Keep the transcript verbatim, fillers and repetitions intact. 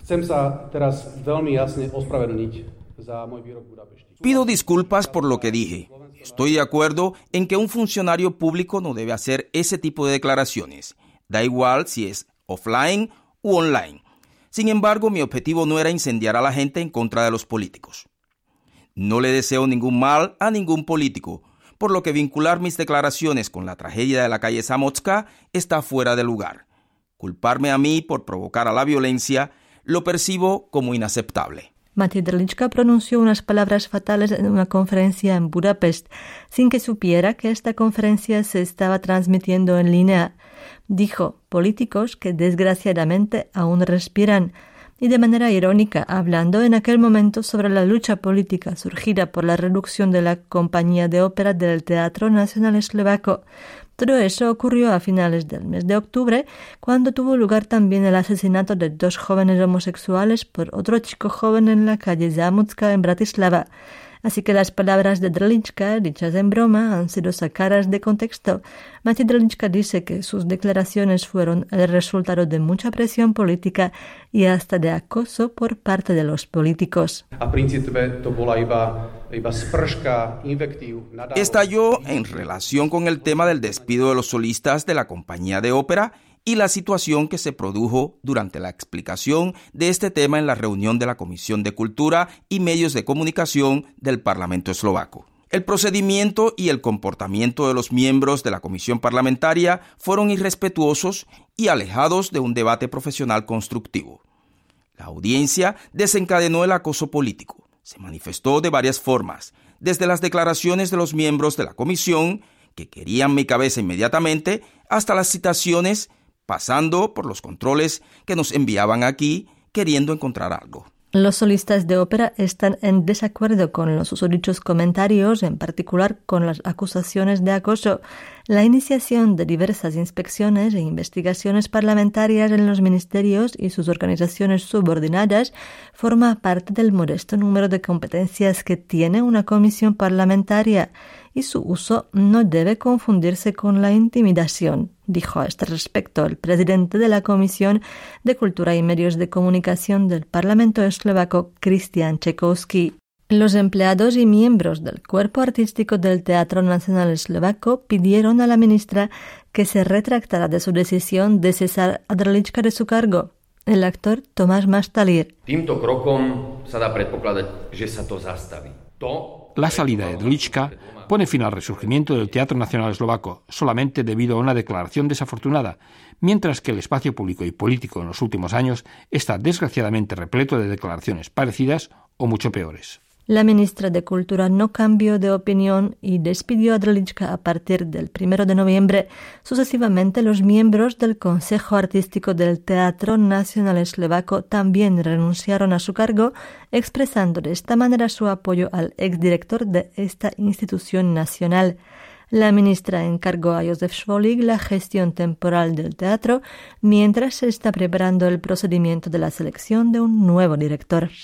Pido disculpas por lo que dije. Estoy de acuerdo en que un funcionario público no debe hacer ese tipo de declaraciones. Da igual si es offline u online. Sin embargo, mi objetivo no era incendiar a la gente en contra de los políticos. No le deseo ningún mal a ningún político, por lo que vincular mis declaraciones con la tragedia de la calle Zamotka está fuera de lugar. Culparme a mí por provocar a la violencia lo percibo como inaceptable. Matej Drlička pronunció unas palabras fatales en una conferencia en Budapest, sin que supiera que esta conferencia se estaba transmitiendo en línea. Dijo, políticos que desgraciadamente aún respiran, y de manera irónica, hablando en aquel momento sobre la lucha política surgida por la reducción de la compañía de ópera del Teatro Nacional Eslovaco. Todo eso ocurrió a finales del mes de octubre, cuando tuvo lugar también el asesinato de dos jóvenes homosexuales por otro chico joven en la calle Zámotka en Bratislava. Así que las palabras de Drlička, dichas en broma, han sido sacadas de contexto. Matej Drlička dice que sus declaraciones fueron el resultado de mucha presión política y hasta de acoso por parte de los políticos. Estalló en relación con el tema del despido de los solistas de la compañía de ópera y la situación que se produjo durante la explicación de este tema en la reunión de la Comisión de Cultura y Medios de Comunicación del Parlamento eslovaco. El procedimiento y el comportamiento de los miembros de la comisión parlamentaria fueron irrespetuosos y alejados de un debate profesional constructivo. La audiencia desencadenó el acoso político. Se manifestó de varias formas, desde las declaraciones de los miembros de la comisión, que querían mi cabeza inmediatamente, hasta las citaciones, pasando por los controles que nos enviaban aquí queriendo encontrar algo. Los solistas de ópera están en desacuerdo con los susodichos comentarios, en particular con las acusaciones de acoso. La iniciación de diversas inspecciones e investigaciones parlamentarias en los ministerios y sus organizaciones subordinadas forma parte del modesto número de competencias que tiene una comisión parlamentaria, y su uso no debe confundirse con la intimidación, dijo a este respecto el presidente de la Comisión de Cultura y Medios de Comunicación del Parlamento eslovaco, Kristián Čekovský. Los empleados y miembros del cuerpo artístico del Teatro Nacional Eslovaco pidieron a la ministra que se retractara de su decisión de cesar a Drlička de su cargo. El actor Tomáš Maštalír. Týmto krokom sa dá predpokladať, že sa to zastaví. La salida de Drlička pone fin al resurgimiento del Teatro Nacional Eslovaco solamente debido a una declaración desafortunada, mientras que el espacio público y político en los últimos años está desgraciadamente repleto de declaraciones parecidas o mucho peores. La ministra de Cultura no cambió de opinión y despidió a Drlička a partir del primero de noviembre. Sucesivamente, los miembros del Consejo Artístico del Teatro Nacional Eslovaco también renunciaron a su cargo, expresando de esta manera su apoyo al exdirector de esta institución nacional. La ministra encargó a Josef Švolík la gestión temporal del teatro, mientras se está preparando el procedimiento de la selección de un nuevo director.